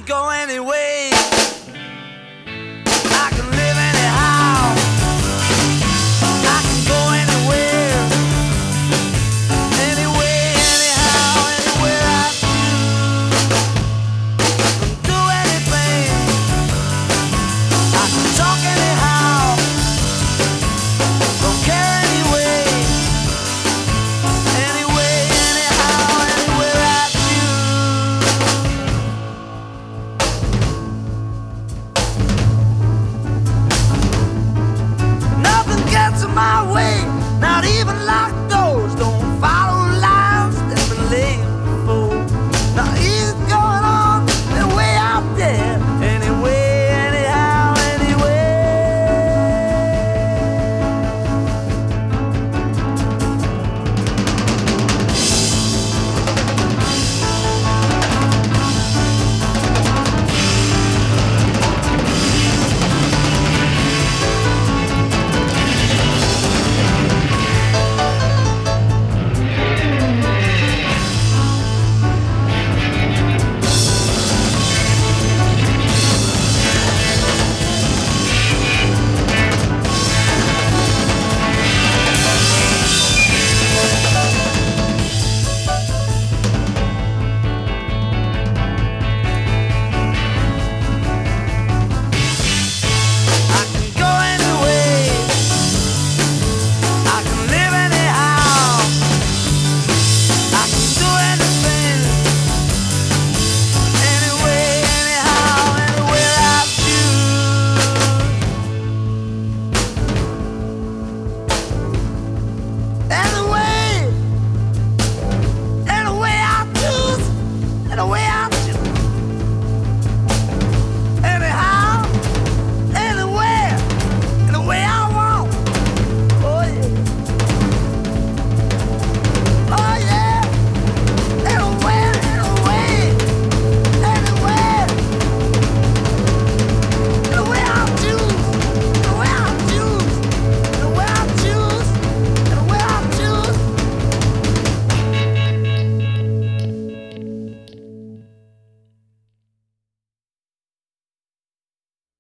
can go anyway. I can live anyhow. I can go anywhere. Anyway, anyhow, anywhere I choose. Can do anything. I can talk anyhow. Don't care anyway. Anyway, anyhow, anywhere I choose. Nothing gets in my way, not even locked